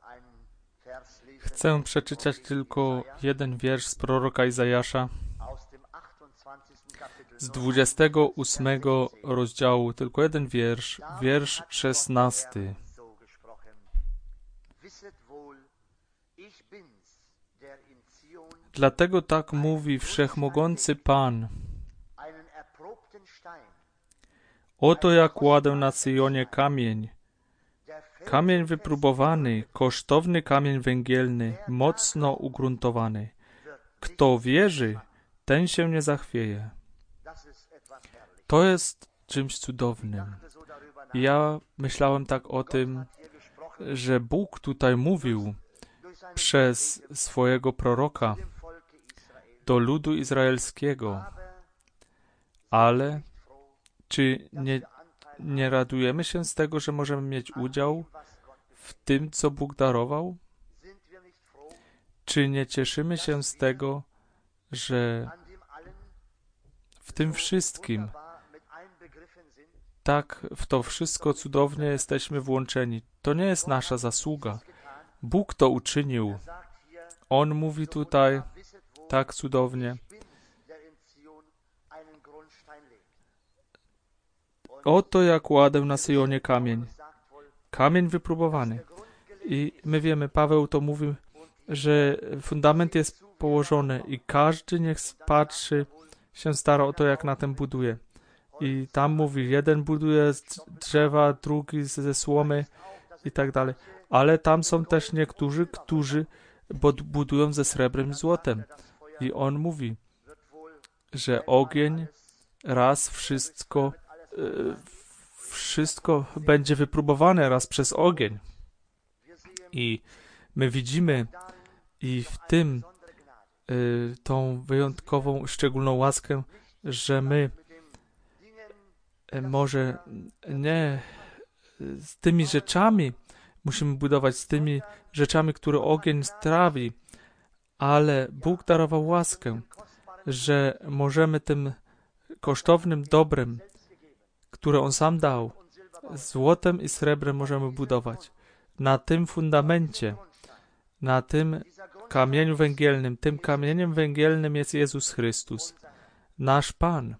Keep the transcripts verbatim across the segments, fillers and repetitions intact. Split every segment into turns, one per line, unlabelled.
Chcę przeczytać tylko jeden wiersz z proroka Izajasza z dwudziestego ósmego rozdziału, tylko jeden wiersz, wiersz szesnasty. Dlatego tak mówi Wszechmogący Pan. Oto ja kładę na Syjonie kamień, kamień wypróbowany, kosztowny kamień węgielny, mocno ugruntowany. Kto wierzy, ten się nie zachwieje. To jest czymś cudownym. Ja myślałem tak o tym, że Bóg tutaj mówił przez swojego proroka do ludu izraelskiego. Ale czy nie, nie radujemy się z tego, że możemy mieć udział w tym, co Bóg darował? Czy nie cieszymy się z tego, że w tym wszystkim, tak w to wszystko cudownie jesteśmy włączeni? To nie jest nasza zasługa. Bóg to uczynił. On mówi tutaj tak cudownie. Oto ja kładę na Syjonie kamień. Kamień wypróbowany. I my wiemy, Paweł to mówi, że fundament jest położony i każdy niech patrzy, się stara o to, jak na tym buduje. I tam mówi, jeden buduje z drzewa, drugi ze słomy i tak dalej. Ale tam są też niektórzy, którzy budują ze srebrem i złotem. I on mówi, że ogień raz wszystko, wszystko będzie wypróbowane raz przez ogień. I my widzimy i w tym y, tą wyjątkową, szczególną łaskę, że my y, może nie z tymi rzeczami musimy budować, z tymi rzeczami, które ogień strawi, ale Bóg darował łaskę, że możemy tym kosztownym dobrem, które On sam dał, złotem i srebrem możemy budować. Na tym fundamencie, na tym kamieniu węgielnym, tym kamieniem węgielnym jest Jezus Chrystus, nasz Pan.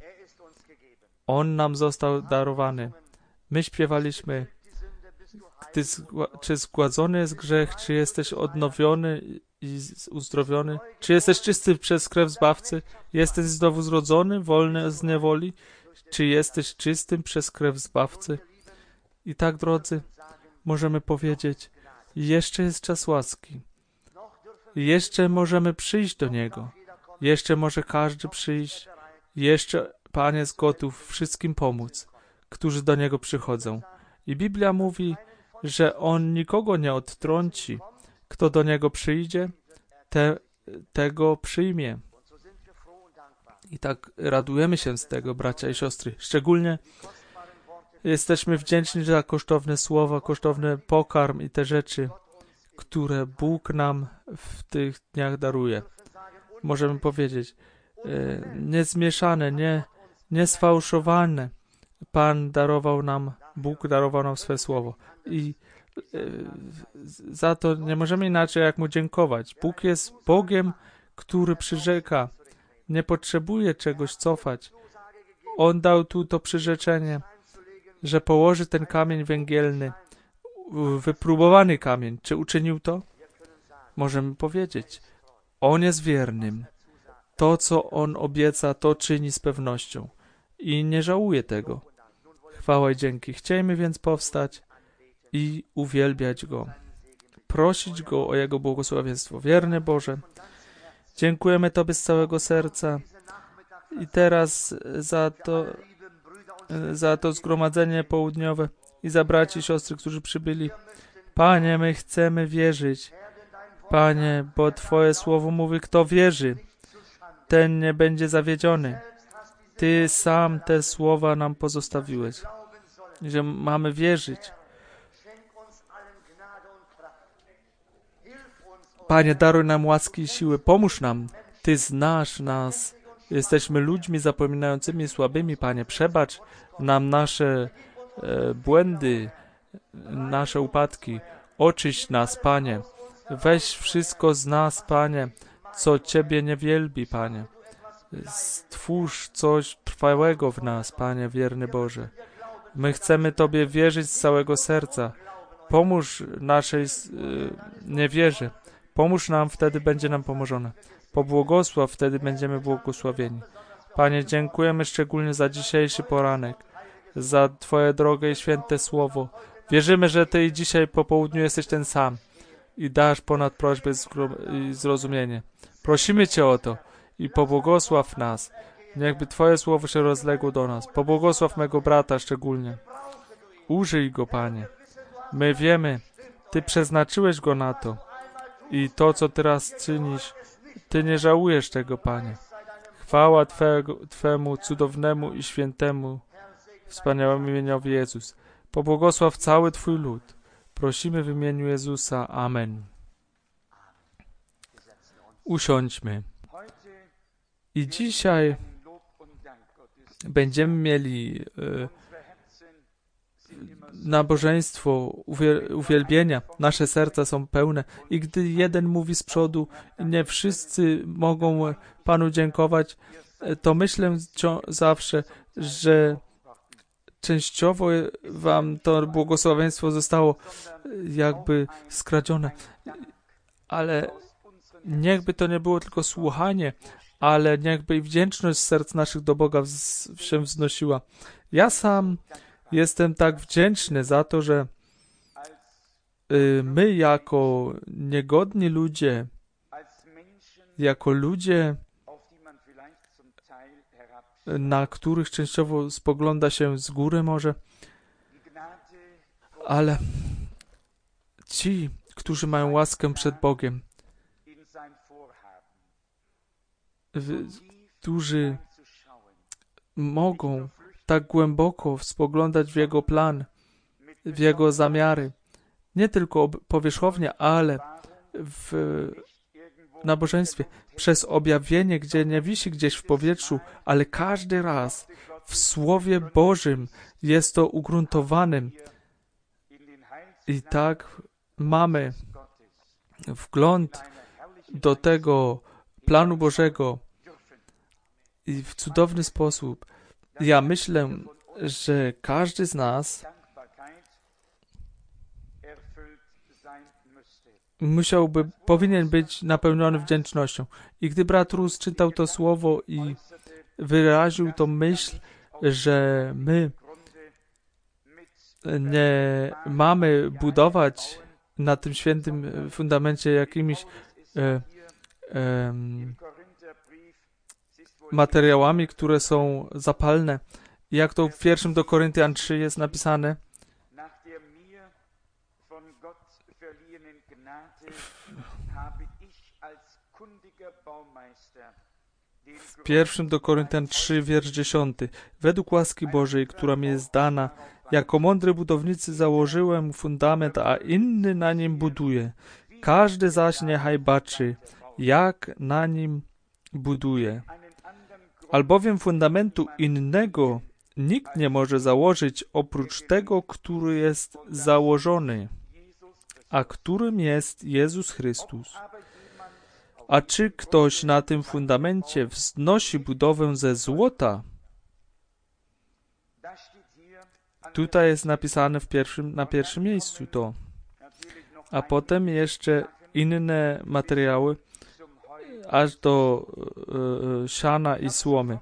On nam został darowany. My śpiewaliśmy, Ty zgła- czy zgładzony jest grzech, czy jesteś odnowiony i uzdrowiony, czy jesteś czysty przez krew Zbawcy, jesteś znowu zrodzony, wolny z niewoli, czy jesteś czystym przez krew Zbawcy. I tak, drodzy, możemy powiedzieć, jeszcze jest czas łaski. Jeszcze możemy przyjść do Niego. Jeszcze może każdy przyjść. Jeszcze Pan jest gotów wszystkim pomóc, którzy do Niego przychodzą. I Biblia mówi, że On nikogo nie odtrąci. Kto do Niego przyjdzie, te, tego przyjmie. I tak radujemy się z tego, bracia i siostry. Szczególnie jesteśmy wdzięczni za kosztowne słowa, kosztowny pokarm i te rzeczy, które Bóg nam w tych dniach daruje. Możemy powiedzieć, e, niezmieszane, nie, niesfałszowane. Pan darował nam, Bóg darował nam swe słowo. I e, za to nie możemy inaczej jak Mu dziękować. Bóg jest Bogiem, który przyrzeka. Nie potrzebuje czegoś cofać. On dał tu to przyrzeczenie, że położy ten kamień węgielny, wypróbowany kamień. Czy uczynił to? Możemy powiedzieć. On jest wiernym. To, co On obieca, to czyni z pewnością. I nie żałuje tego. Chwała i dzięki. Chciejmy więc powstać i uwielbiać Go. Prosić Go o Jego błogosławieństwo. Wierny Boże, dziękujemy Tobie z całego serca i teraz za to, za to zgromadzenie południowe i za braci i siostry, którzy przybyli. Panie, my chcemy wierzyć. Panie, bo Twoje słowo mówi, kto wierzy, ten nie będzie zawiedziony. Ty sam te słowa nam pozostawiłeś, że mamy wierzyć. Panie, daruj nam łaski i siły, pomóż nam. Ty znasz nas. Jesteśmy ludźmi zapominającymi, słabymi, Panie. Przebacz nam nasze e, błędy, nasze upadki. Oczyść nas, Panie. Weź wszystko z nas, Panie, co Ciebie nie wielbi, Panie. Stwórz coś trwałego w nas, Panie, wierny Boże. My chcemy Tobie wierzyć z całego serca. Pomóż naszej y, niewierze. Pomóż nam, wtedy będzie nam pomożone. Pobłogosław, wtedy będziemy błogosławieni. Panie, dziękujemy szczególnie za dzisiejszy poranek, za Twoje drogie i święte słowo. Wierzymy, że Ty i dzisiaj po południu jesteś ten sam i dasz ponad prośbę i zrozumienie. Prosimy Cię o to i pobłogosław nas. Niechby Twoje słowo się rozległo do nas. Pobłogosław mego brata szczególnie. Użyj go, Panie. My wiemy, Ty przeznaczyłeś go na to i to, co teraz czynisz, Ty nie żałujesz tego, Panie. Chwała Twego, Twemu cudownemu i świętemu, wspaniałemu imieniowi Jezus. Pobłogosław cały Twój lud. Prosimy w imieniu Jezusa. Amen. Usiądźmy. I dzisiaj będziemy mieli e, nabożeństwo uwielbienia. Nasze serca są pełne. I gdy jeden mówi z przodu, nie wszyscy mogą Panu dziękować, to myślę zawsze, że częściowo wam to błogosławieństwo zostało jakby skradzione. Ale niechby to nie było tylko słuchanie, ale niechby i wdzięczność serc naszych do Boga wz- się wznosiła. Ja sam jestem tak wdzięczny za to, że y, my jako niegodni ludzie, jako ludzie, na których częściowo spogląda się z góry może, ale ci, którzy mają łaskę przed Bogiem, w, którzy mogą tak głęboko spoglądać w Jego plan, w Jego zamiary, nie tylko powierzchownie, ale w nabożeństwie, przez objawienie, gdzie nie wisi gdzieś w powietrzu, ale każdy raz w Słowie Bożym jest to ugruntowanym. I tak mamy wgląd do tego planu Bożego i w cudowny sposób. Ja myślę, że każdy z nas musiałby, powinien być napełniony wdzięcznością. I gdy brat Rus czytał to słowo i wyraził tą myśl, że my nie mamy budować na tym świętym fundamencie jakimiś e, e, materiałami, które są zapalne. Jak to w pierwszym do Koryntian trzy jest napisane, w pierwszym do Koryntian trzy, wiersz dziesiąty. Według łaski Bożej, która mi jest dana, jako mądry budownicy założyłem fundament, a inny na nim buduje. Każdy zaś niechaj baczy, jak na nim buduje. Albowiem fundamentu innego nikt nie może założyć oprócz tego, który jest założony, a którym jest Jezus Chrystus. A czy ktoś na tym fundamencie wznosi budowę ze złota? Tutaj jest napisane w pierwszym, na pierwszym miejscu to. A potem jeszcze inne materiały, aż do e, siana i słomy.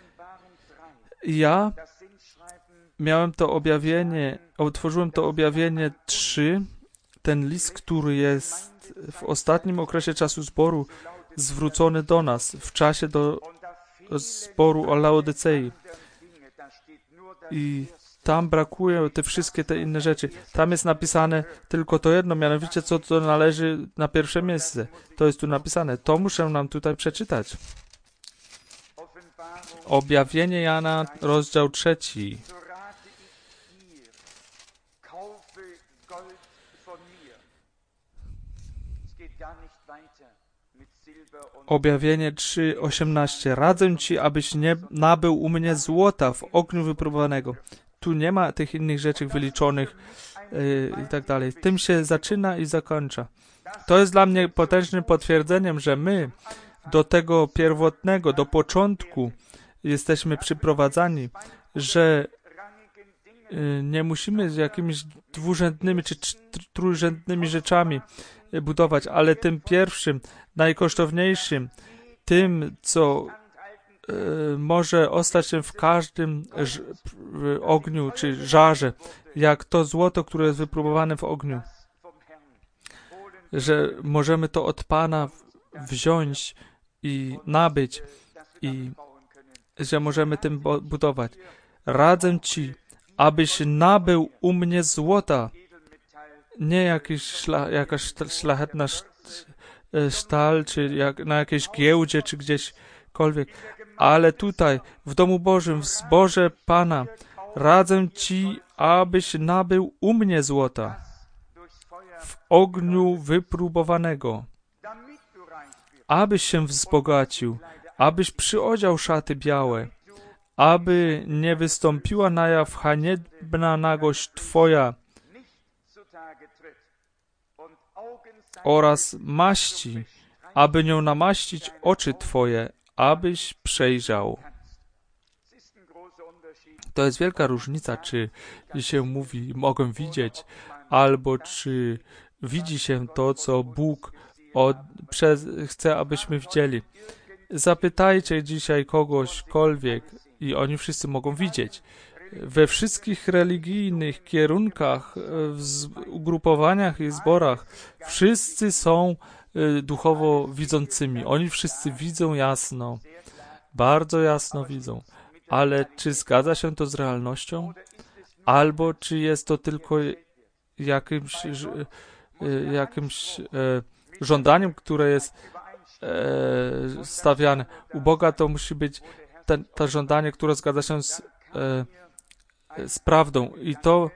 Ja miałem to objawienie, otworzyłem to objawienie trzy, ten list, który jest w ostatnim okresie czasu zboru zwrócony do nas, w czasie do zboru o Laodycei. I tam brakuje te wszystkie te inne rzeczy. Tam jest napisane tylko to jedno, mianowicie co to należy na pierwsze miejsce. To jest tu napisane. To muszę nam tutaj przeczytać. Objawienie Jana, rozdział trzeci. Objawienie trzy, osiemnaście. Radzę ci, abyś nie nabył u mnie złota w ogniu wypróbowanego, tu nie ma tych innych rzeczy wyliczonych yy, i tak dalej. Tym się zaczyna i zakończa. To jest dla mnie potężnym potwierdzeniem, że my do tego pierwotnego, do początku jesteśmy przyprowadzani, że yy, nie musimy z jakimiś dwurzędnymi czy trójrzędnymi rzeczami budować, ale tym pierwszym, najkosztowniejszym, tym, co y, może ostać się w każdym ż, w ogniu czy żarze, jak to złoto, które jest wypróbowane w ogniu. Że możemy to od Pana wziąć i nabyć i że możemy tym budować. Radzę Ci, abyś nabył u mnie złota, nie jakiś szla, jakaś szlachetna sztal, czy jak, na jakiejś giełdzie, czy gdzieśkolwiek, ale tutaj, w domu Bożym, w zborze Pana, radzę Ci, abyś nabył u mnie złota, w ogniu wypróbowanego, abyś się wzbogacił, abyś przyodział szaty białe, aby nie wystąpiła na jaw haniebna nagość Twoja, oraz maści, aby nią namaścić oczy Twoje, abyś przejrzał. To jest wielka różnica, czy się mówi, mogę widzieć, albo czy widzi się to, co Bóg od, przez, chce, abyśmy widzieli. Zapytajcie dzisiaj kogośkolwiek i oni wszyscy mogą widzieć. We wszystkich religijnych kierunkach, w ugrupowaniach i zborach wszyscy są y, duchowo widzącymi. Oni wszyscy widzą jasno, bardzo jasno widzą. Ale czy zgadza się to z realnością? Albo czy jest to tylko jakimś, y, jakimś y, żądaniem, które jest y, stawiane? U Boga to musi być ten, to żądanie, które zgadza się z y, z prawdą. I to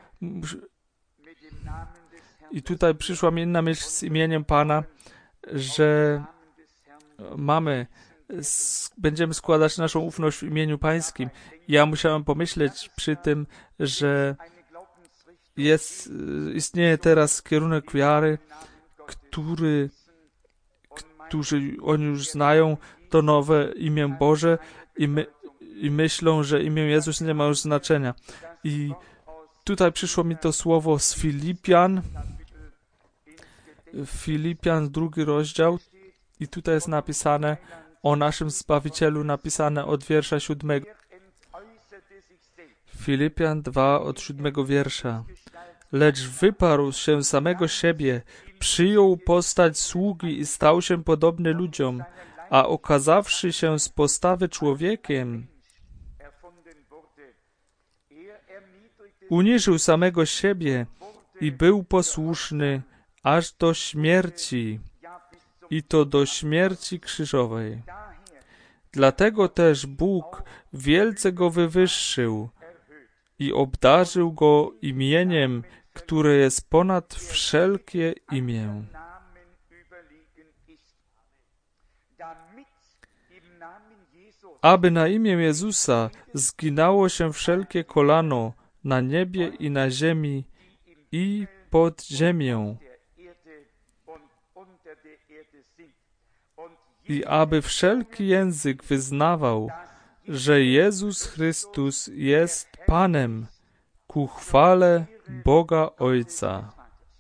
i tutaj przyszła mi inna myśl z imieniem Pana, że mamy będziemy składać naszą ufność w imieniu Pańskim. Ja musiałem pomyśleć przy tym, że jest, istnieje teraz kierunek wiary, który którzy oni już znają to nowe imię Boże i my i myślą, że imię Jezus nie ma już znaczenia. I tutaj przyszło mi to słowo z Filipian, Filipian, drugi rozdział, i tutaj jest napisane o naszym Zbawicielu, napisane od wiersza siódmego. Filipian dwa, od siódmego wiersza. Lecz wyparł się samego siebie, przyjął postać sługi i stał się podobny ludziom, a okazawszy się z postawy człowiekiem, uniżył samego siebie i był posłuszny aż do śmierci, i to do śmierci krzyżowej. Dlatego też Bóg wielce go wywyższył i obdarzył go imieniem, które jest ponad wszelkie imię. Aby na imię Jezusa zginało się wszelkie kolano na niebie i na ziemi i pod ziemią. I aby wszelki język wyznawał, że Jezus Chrystus jest Panem, ku chwale Boga Ojca.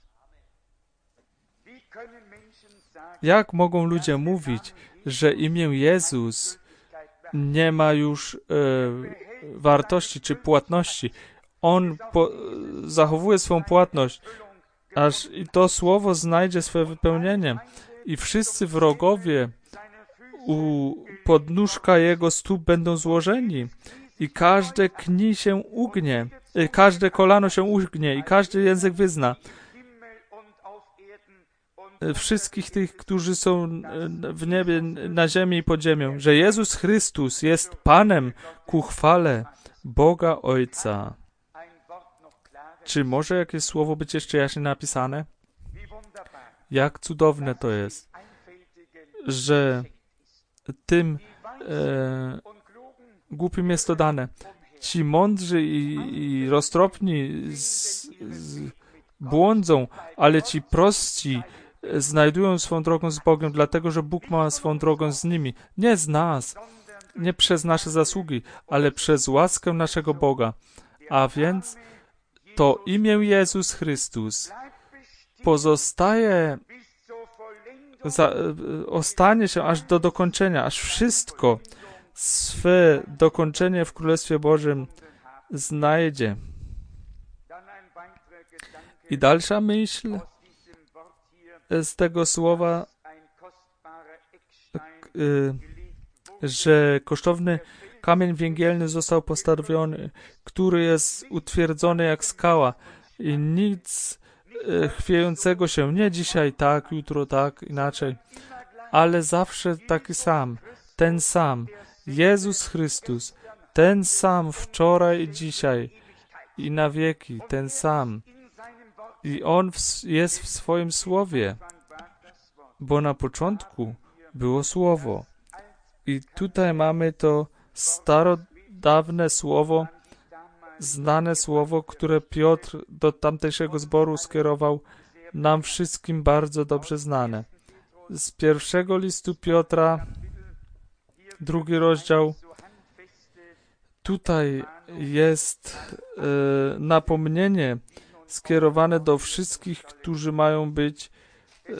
Jak mogą ludzie mówić, że imię Jezus nie ma już e, wartości czy płatności? On po, zachowuje swą płatność, aż i to słowo znajdzie swoje wypełnienie. I wszyscy wrogowie u podnóżka Jego stóp będą złożeni. I każde kni się ugnie, i każde kolano się ugnie, i każdy język wyzna. Wszystkich tych, którzy są w niebie, na ziemi i pod ziemią, że Jezus Chrystus jest Panem ku chwale Boga Ojca. Czy może jakieś słowo być jeszcze jaśniej napisane? Jak cudowne to jest, że tym e, głupim jest to dane. ci mądrzy i, i roztropni z, z, błądzą, ale ci prosci znajdują swą drogę z Bogiem, dlatego, że Bóg ma swą drogę z nimi. Nie z nas, nie przez nasze zasługi, ale przez łaskę naszego Boga. A więc to imię Jezus Chrystus pozostaje, za, ostanie się aż do dokończenia, aż wszystko swe dokończenie w Królestwie Bożym znajdzie. I dalsza myśl z tego słowa, że kosztowny kamień węgielny został postawiony, który jest utwierdzony jak skała i nic chwiejącego się, nie dzisiaj tak, jutro tak, inaczej, ale zawsze taki sam, ten sam, Jezus Chrystus, ten sam wczoraj i dzisiaj i na wieki, ten sam. I On w, jest w swoim Słowie, bo na początku było Słowo. I tutaj mamy to starodawne Słowo, znane Słowo, które Piotr do tamtejszego zboru skierował, nam wszystkim bardzo dobrze znane. Z pierwszego listu Piotra, drugi rozdział, tutaj jest e, napomnienie skierowane do wszystkich, którzy mają być e,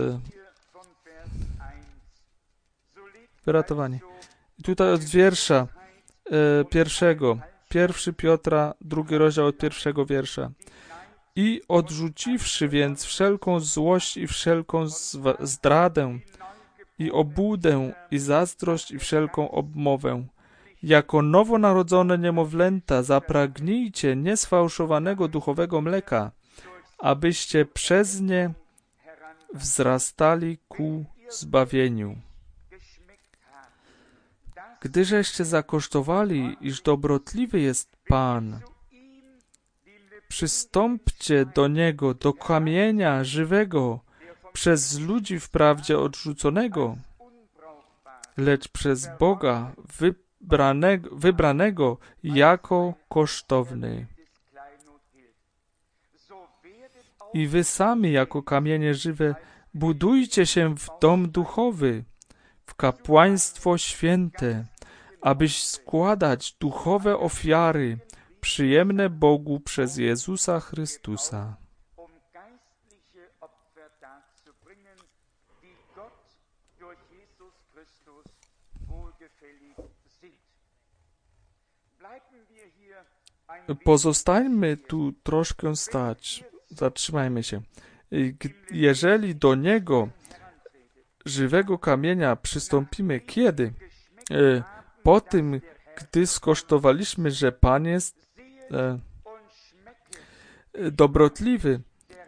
wyratowani. Tutaj od wiersza e, pierwszego, pierwszy Piotra, drugi rozdział od pierwszego wiersza. I odrzuciwszy więc wszelką złość i wszelką zdradę, i obłudę, i zazdrość, i wszelką obmowę, jako nowonarodzone niemowlęta zapragnijcie niesfałszowanego duchowego mleka, abyście przez nie wzrastali ku zbawieniu. Gdyżeście zakosztowali, iż dobrotliwy jest Pan, przystąpcie do Niego, do kamienia żywego, przez ludzi wprawdzie odrzuconego, lecz przez Boga wybranego, wybranego jako kosztowny. I wy sami jako kamienie żywe budujcie się w dom duchowy, w kapłaństwo święte, abyś składać duchowe ofiary przyjemne Bogu przez Jezusa Chrystusa. Pozostańmy tu troszkę stać. Zatrzymajmy się. Jeżeli do Niego, żywego kamienia, przystąpimy, kiedy? Po tym, gdy skosztowaliśmy, że Pan jest e, dobrotliwy.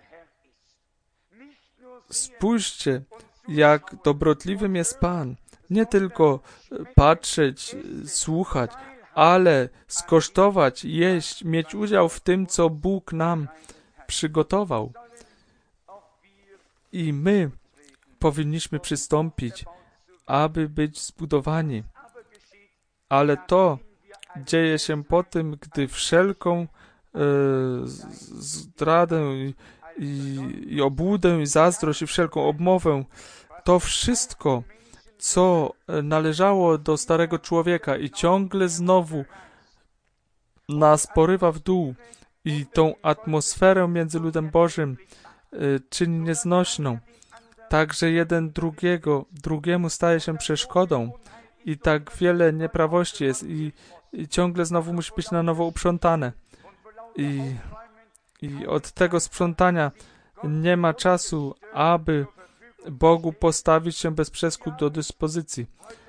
Spójrzcie, jak dobrotliwym jest Pan. Nie tylko patrzeć, słuchać, ale skosztować, jeść, mieć udział w tym, co Bóg nam przygotował. I my powinniśmy przystąpić, aby być zbudowani. Ale to dzieje się po tym, gdy wszelką e, zdradę i, i, i obłudę, i zazdrość, i wszelką obmowę, to wszystko, co należało do starego człowieka i ciągle znowu nas porywa w dół i tą atmosferę między ludem Bożym y, czyni nieznośną. Także jeden drugiego, drugiemu staje się przeszkodą i tak wiele nieprawości jest i, i ciągle znowu musi być na nowo uprzątane. I, I od tego sprzątania nie ma czasu, aby Bogu postawić się bez przesku do dyspozycji.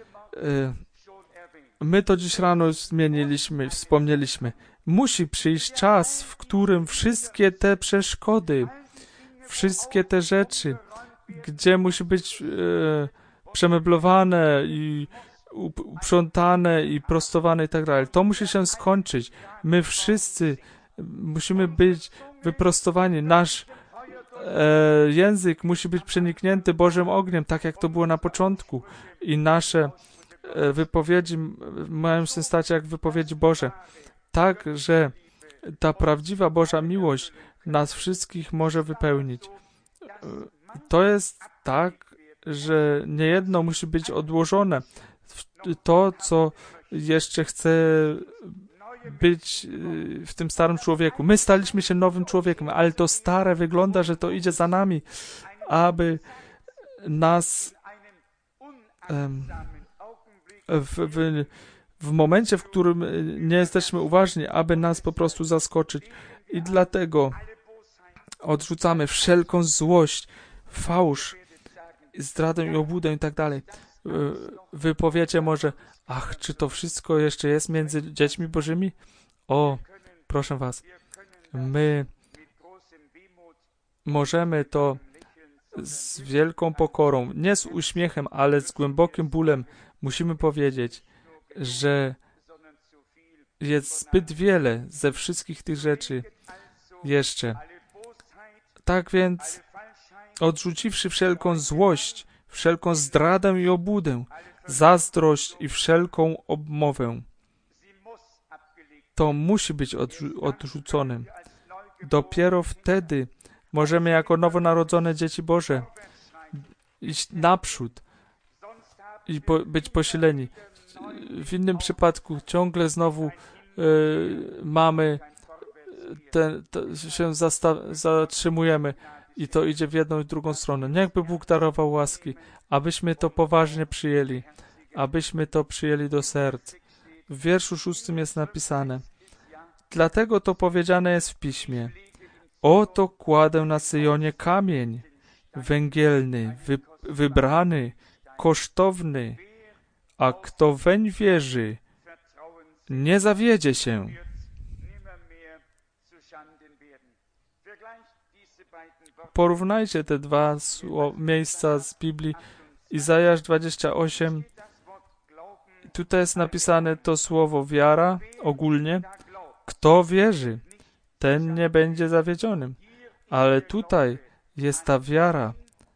My to dziś rano zmieniliśmy, wspomnieliśmy. Musi przyjść czas, w którym wszystkie te przeszkody, wszystkie te rzeczy, gdzie musi być e, przemeblowane i uprzątane i prostowane i tak dalej. To musi się skończyć. My wszyscy musimy być wyprostowani. Nasz e, język musi być przeniknięty Bożym ogniem, tak jak to było na początku. I nasze e, wypowiedzi mają się stać jak wypowiedzi Boże. tak, że ta prawdziwa Boża miłość nas wszystkich może wypełnić. To jest tak, że niejedno musi być odłożone. To, co jeszcze chce być w tym starym człowieku. My staliśmy się nowym człowiekiem, ale to stare wygląda, że to idzie za nami, aby nas um, w, w, w momencie, w którym nie jesteśmy uważni, aby nas po prostu zaskoczyć. I dlatego odrzucamy wszelką złość, fałsz, zdradę i obłudę i tak dalej. Wy powiecie może, ach, czy to wszystko jeszcze jest między dziećmi Bożymi? O, proszę was, my możemy to z wielką pokorą, nie z uśmiechem, ale z głębokim bólem musimy powiedzieć, że jest zbyt wiele ze wszystkich tych rzeczy jeszcze. Tak więc, odrzuciwszy wszelką złość, wszelką zdradę i obłudę, zazdrość i wszelką obmowę, to musi być odrzu- odrzucone. Dopiero wtedy możemy jako nowonarodzone dzieci Boże iść naprzód i po, być posileni. W innym przypadku ciągle znowu y, mamy ten, te, się zasta- zatrzymujemy i to idzie w jedną i drugą stronę. Niechby Bóg darował łaski, abyśmy to poważnie przyjęli, abyśmy to przyjęli do serc. W wierszu szóstym jest napisane: dlatego to powiedziane jest w Piśmie: oto kładę na Syjonie kamień węgielny, wy, wybrany, kosztowny, a kto weń wierzy, nie zawiedzie się. Porównajcie te dwa miejsca z Biblii. Izajasz dwadzieścia osiem. Tutaj jest napisane to słowo wiara ogólnie. Kto wierzy, ten nie będzie zawiedzionym. Ale tutaj jest ta wiara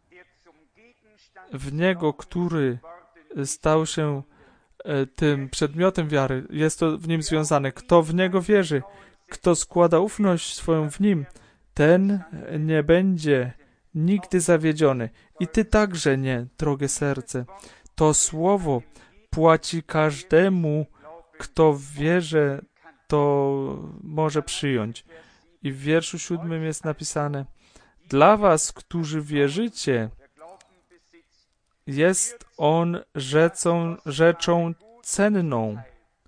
w Niego, który stał się tym przedmiotem wiary. Jest to w Nim związane. Kto w Niego wierzy, kto składa ufność swoją w Nim, ten nie będzie nigdy zawiedziony. I ty także nie, drogie serce. To słowo płaci każdemu, kto w wierze to może przyjąć. I w wierszu siódmym jest napisane: dla was, którzy wierzycie, jest on rzeczą, rzeczą cenną.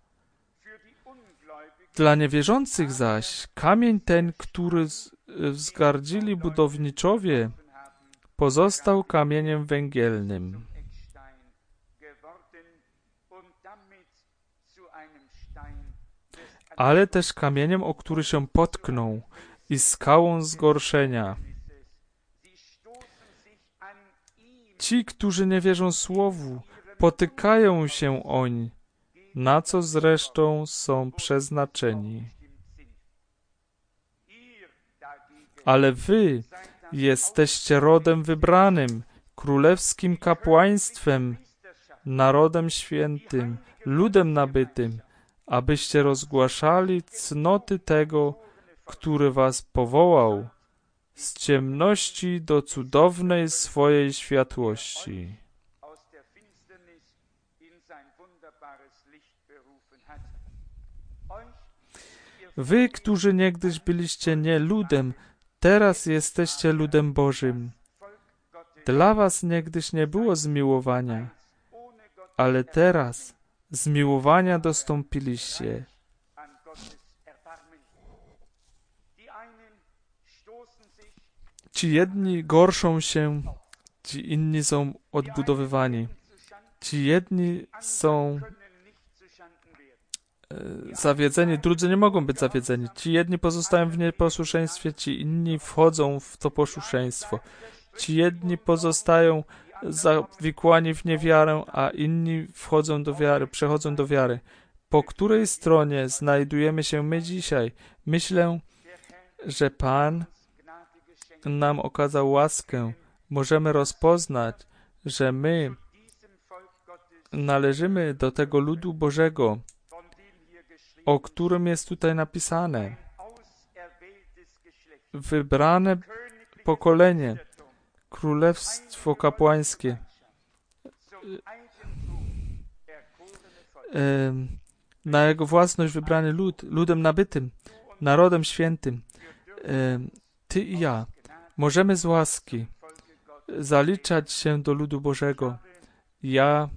Dla niewierzących zaś kamień ten, który wzgardzili budowniczowie, pozostał kamieniem węgielnym, ale też kamieniem, o który się potknął, i skałą zgorszenia. Ci, którzy nie wierzą słowu, potykają się oń, na co zresztą są przeznaczeni. Ale wy jesteście rodem wybranym, królewskim kapłaństwem, narodem świętym, ludem nabytym, abyście rozgłaszali cnoty tego, który was powołał z ciemności do cudownej swojej światłości. Wy, którzy niegdyś byliście nie ludem, teraz jesteście ludem Bożym. Dla was niegdyś nie było zmiłowania, ale teraz zmiłowania dostąpiliście. Ci jedni gorszą się, ci inni są odbudowywani. Ci jedni są e, zawiedzeni, drudzy nie mogą być zawiedzeni. Ci jedni pozostają w nieposłuszeństwie, ci inni wchodzą w to posłuszeństwo. Ci jedni pozostają zawikłani w niewiarę, a inni wchodzą do wiary, przechodzą do wiary. Po której stronie znajdujemy się my dzisiaj? Myślę, że Pan nam okazał łaskę. Możemy rozpoznać, że my należymy do tego ludu Bożego, o którym jest tutaj napisane. Wybrane pokolenie, królestwo kapłańskie, na jego własność wybrany lud, ludem nabytym, narodem świętym. Ty i ja możemy z łaski zaliczać się do ludu Bożego. Ja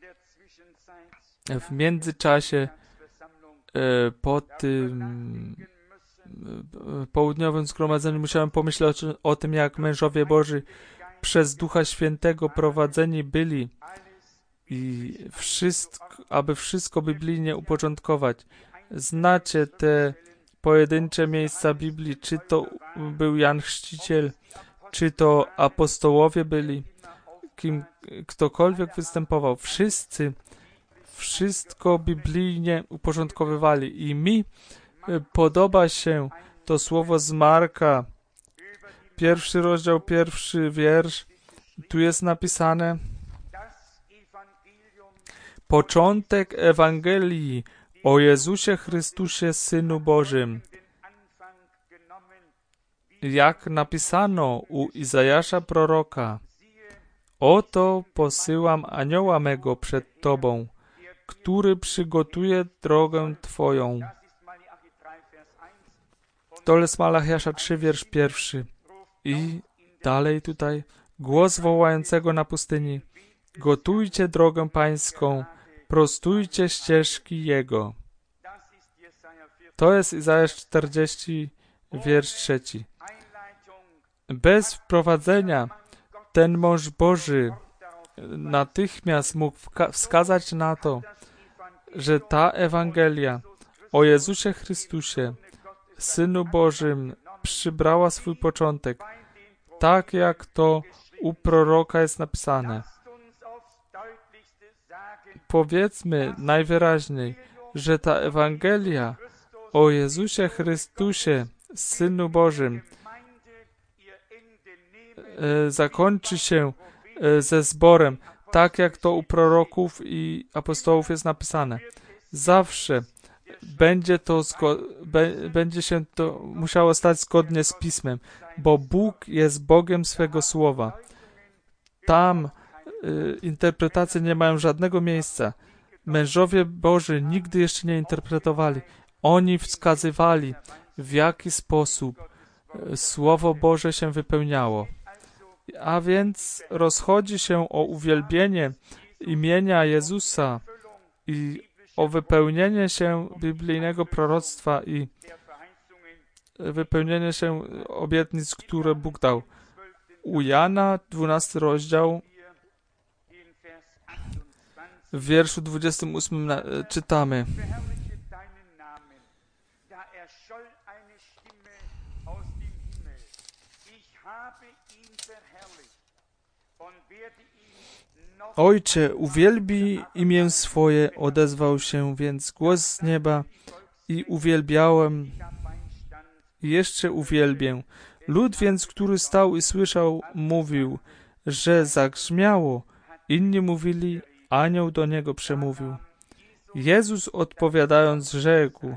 w międzyczasie po tym południowym zgromadzeniu musiałem pomyśleć o, o tym, jak mężowie Boży przez Ducha Świętego prowadzeni byli i wszystko, aby wszystko biblijnie uporządkować. Znacie te pojedyncze miejsca Biblii, czy to był Jan Chrzciciel, czy to apostołowie byli, kim ktokolwiek występował. Wszyscy wszystko biblijnie uporządkowywali i mi podoba się to słowo z Marka, pierwszy rozdział, pierwszy wiersz. Tu jest napisane: początek Ewangelii o Jezusie Chrystusie, Synu Bożym. Jak napisano u Izajasza proroka: oto posyłam anioła mego przed Tobą, który przygotuje drogę Twoją. To jest Malachiasza trzy, wiersz pierwszy. I dalej tutaj głos wołającego na pustyni: gotujcie drogę Pańską, prostujcie ścieżki Jego. To jest Izajasz czterdziesty, wiersz trzeci. Bez wprowadzenia ten mąż Boży natychmiast mógł wskazać na to, że ta Ewangelia o Jezusie Chrystusie, Synu Bożym, przybrała swój początek, tak jak to u proroka jest napisane. Powiedzmy najwyraźniej, że ta Ewangelia o Jezusie Chrystusie, Synu Bożym, e, zakończy się e, ze zborem, tak jak to u proroków i apostołów jest napisane. Zawsze będzie to zgo- be- będzie się to musiało stać zgodnie z Pismem, bo Bóg jest Bogiem swego słowa. Tam y, interpretacje nie mają żadnego miejsca. Mężowie Boży nigdy jeszcze nie interpretowali. Oni wskazywali, w jaki sposób y, Słowo Boże się wypełniało. A więc rozchodzi się o uwielbienie imienia Jezusa i o wypełnienie się biblijnego proroctwa i wypełnienie się obietnic, które Bóg dał. U Jana, dwunasty rozdział, w wierszu dwudziestym ósmym na, czytamy: Ojcze, uwielbij imię swoje, odezwał się więc głos z nieba i uwielbiałem i jeszcze uwielbię. Lud więc, który stał i słyszał, mówił, że zagrzmiało. Inni mówili, anioł do niego przemówił. Jezus odpowiadając rzekł: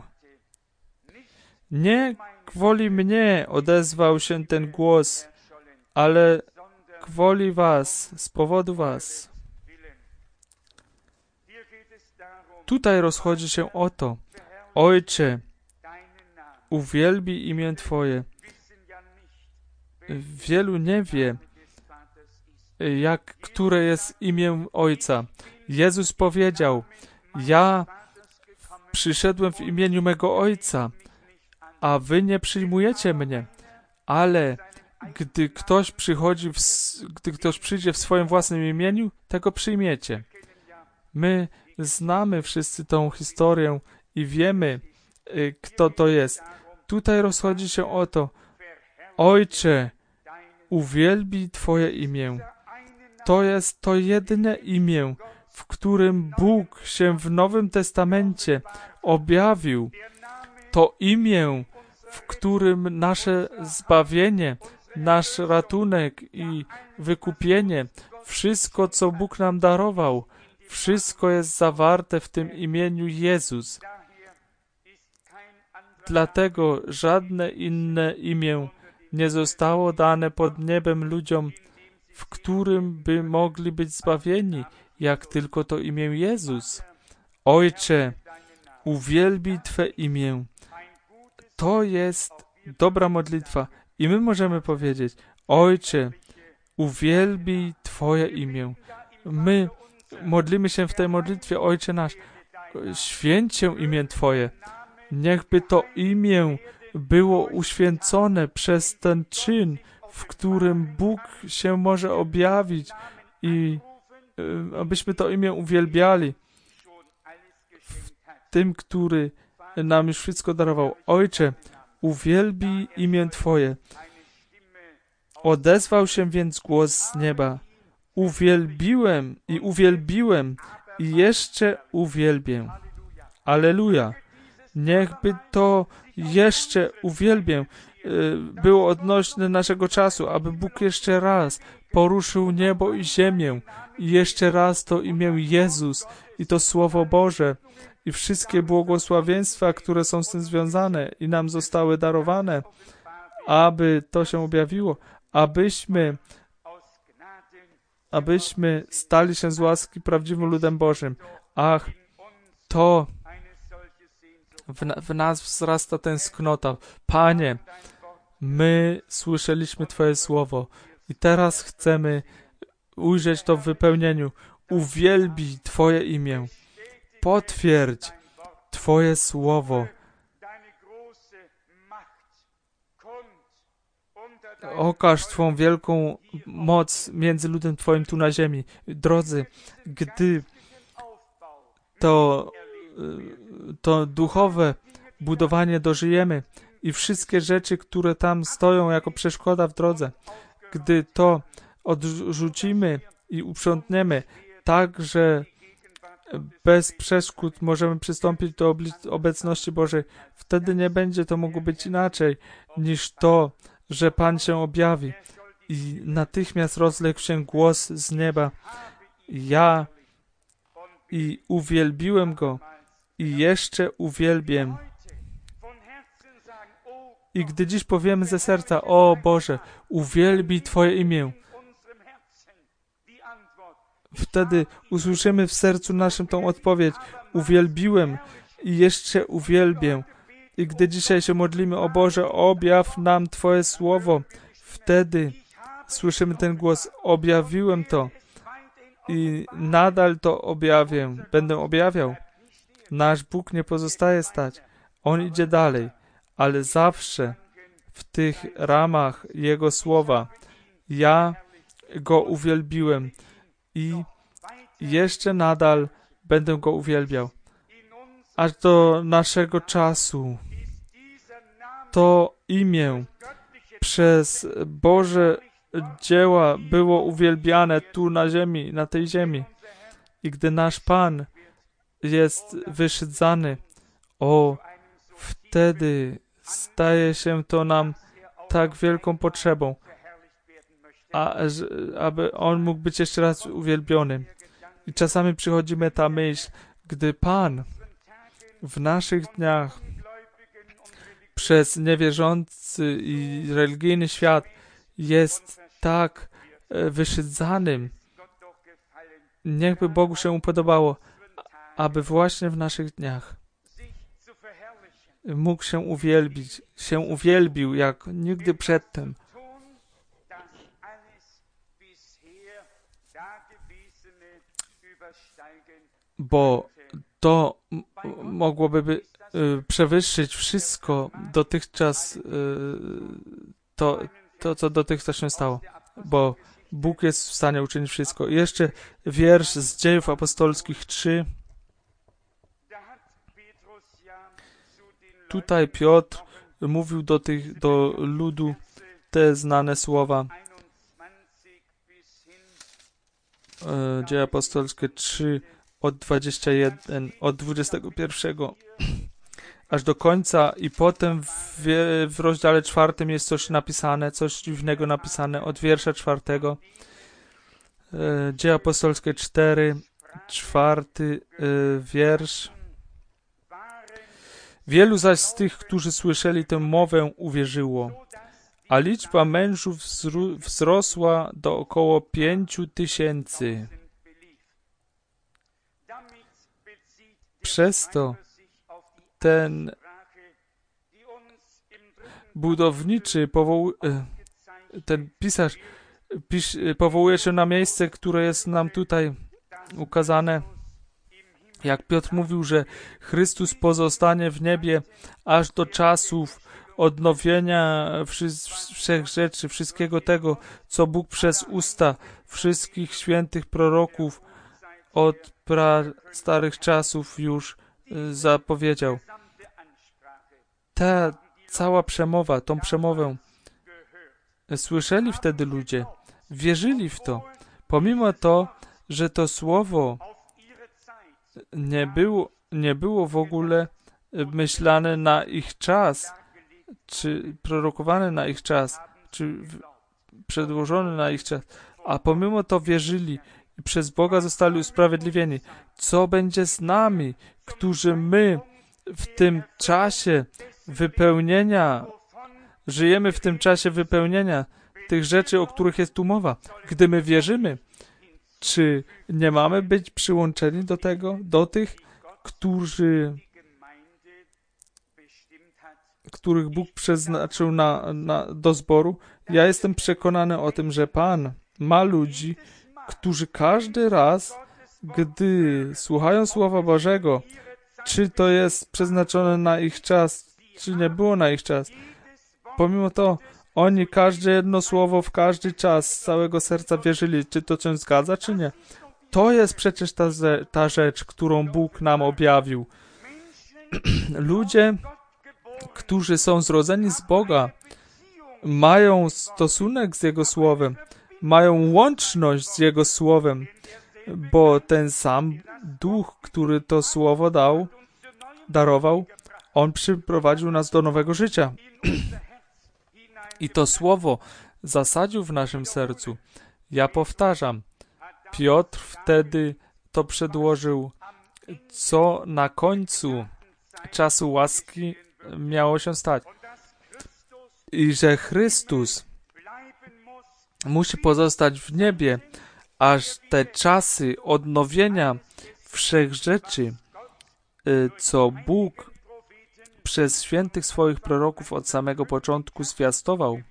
nie gwoli mnie odezwał się ten głos, ale gwoli was, z powodu was. Tutaj rozchodzi się o to: Ojcze, uwielbij imię Twoje. Wielu nie wie, jak, które jest imię Ojca. Jezus powiedział: ja przyszedłem w imieniu mego Ojca, a wy nie przyjmujecie mnie. Ale gdy ktoś przychodzi, w, gdy ktoś przyjdzie w swoim własnym imieniu, tego przyjmiecie. My znamy wszyscy tą historię i wiemy, y, kto to jest. Tutaj rozchodzi się o to: Ojcze, uwielbij Twoje imię. To jest to jedyne imię, w którym Bóg się w Nowym Testamencie objawił. To imię, w którym nasze zbawienie, nasz ratunek i wykupienie, wszystko, co Bóg nam darował, wszystko jest zawarte w tym imieniu Jezus. dlatego żadne inne imię nie zostało dane pod niebem ludziom, w którym by mogli być zbawieni, jak tylko to imię Jezus. Ojcze, uwielbij Twe imię. To jest dobra modlitwa. I my możemy powiedzieć, Ojcze, uwielbij Twoje imię. My modlimy się w tej modlitwie, Ojcze nasz, święć się imię Twoje. Niechby to imię było uświęcone przez ten czyn, w którym Bóg się może objawić i y, abyśmy to imię uwielbiali w tym, który nam już wszystko darował. Ojcze, uwielbij imię Twoje. Odezwał się więc głos z nieba. Uwielbiłem i uwielbiłem i jeszcze uwielbię. Alleluja. Niechby to jeszcze uwielbię było odnośne naszego czasu, aby Bóg jeszcze raz poruszył niebo i ziemię i jeszcze raz to imię Jezus i to Słowo Boże i wszystkie błogosławieństwa, które są z tym związane i nam zostały darowane, aby to się objawiło, abyśmy abyśmy stali się z łaski prawdziwym ludem Bożym. Ach, to w, na, w nas wzrasta tęsknota. Panie, my słyszeliśmy Twoje słowo i teraz chcemy ujrzeć to w wypełnieniu. Uwielbij Twoje imię. Potwierdź Twoje słowo. Okaż Twą wielką moc między ludem Twoim tu na ziemi. Drodzy, gdy to, to duchowe budowanie dożyjemy i wszystkie rzeczy, które tam stoją jako przeszkoda w drodze, gdy to odrzucimy i uprzątniemy tak, że bez przeszkód możemy przystąpić do obecności Bożej, wtedy nie będzie to mogło być inaczej niż to, że Pan się objawi. I natychmiast rozległ się głos z nieba. Ja i uwielbiłem Go i jeszcze uwielbię. I gdy dziś powiemy ze serca, o Boże, uwielbij Twoje imię, wtedy usłyszymy w sercu naszym tą odpowiedź. Uwielbiłem i jeszcze uwielbię. I gdy dzisiaj się modlimy, o Boże, objaw nam Twoje słowo, wtedy słyszymy ten głos. Objawiłem to i nadal to objawię. Będę objawiał. Nasz Bóg nie pozostaje stać. On idzie dalej, ale zawsze w tych ramach Jego słowa. Ja Go uwielbiłem i jeszcze nadal będę Go uwielbiał. Aż do naszego czasu to imię przez Boże dzieła było uwielbiane tu na ziemi, na tej ziemi. I gdy nasz Pan jest wyszydzany, o, wtedy staje się to nam tak wielką potrzebą, a, aby On mógł być jeszcze raz uwielbiony. I czasami przychodzimy ta myśl, gdy Pan w naszych dniach przez niewierzący i religijny świat jest tak wyszydzanym, niechby Bogu się upodobało, aby właśnie w naszych dniach mógł się uwielbić, się uwielbił jak nigdy przedtem. Bo to m- mogłoby by, y, przewyższyć wszystko dotychczas, y, to, to, co dotychczas się stało. Bo Bóg jest w stanie uczynić wszystko. I jeszcze wiersz z Dziejów Apostolskich trzy. Tutaj Piotr mówił do tych, do ludu te znane słowa. E, Dzieje Apostolskie trzy od dwudziestego pierwszego, od dwudziestego pierwszego aż do końca i potem w, w rozdziale czwartym jest coś napisane, coś dziwnego napisane od wiersza czwartego. E, Dzieje Apostolskie cztery, czwarty e, wiersz. Wielu zaś z tych, którzy słyszeli tę mowę, uwierzyło, a liczba mężów wzru- wzrosła do około pięciu tysięcy. Przez to ten budowniczy, powoł... ten pisarz pisz... powołuje się na miejsce, które jest nam tutaj ukazane. Jak Piotr mówił, że Chrystus pozostanie w niebie aż do czasów odnowienia wszy- wszech rzeczy, wszystkiego tego, co Bóg przez usta wszystkich świętych proroków od pra starych czasów już y, zapowiedział. Ta cała przemowa, tą przemowę słyszeli wtedy ludzie, wierzyli w to, pomimo to, że to słowo nie było, nie było w ogóle myślane na ich czas, czy prorokowane na ich czas, czy przedłożone na ich czas, a pomimo to wierzyli i przez Boga zostali usprawiedliwieni. Co będzie z nami, którzy my w tym czasie wypełnienia, żyjemy w tym czasie wypełnienia tych rzeczy, o których jest tu mowa? Gdy my wierzymy, czy nie mamy być przyłączeni do tego, do tych, którzy, których Bóg przeznaczył na, na, do zboru? Ja jestem przekonany o tym, że Pan ma ludzi, którzy każdy raz, gdy słuchają Słowa Bożego, czy to jest przeznaczone na ich czas, czy nie było na ich czas, pomimo to oni każde jedno słowo w każdy czas z całego serca wierzyli, czy to się zgadza, czy nie. To jest przecież ta, ta rzecz, którą Bóg nam objawił. Ludzie, którzy są zrodzeni z Boga, mają stosunek z Jego Słowem, mają łączność z Jego Słowem, bo ten sam Duch, który to Słowo dał, darował, On przyprowadził nas do nowego życia. I to Słowo zasadził w naszym sercu. Ja powtarzam, Piotr wtedy to przedłożył, co na końcu czasu łaski miało się stać. I że Chrystus musi pozostać w niebie, aż te czasy odnowienia wszech rzeczy, co Bóg przez świętych swoich proroków od samego początku zwiastował.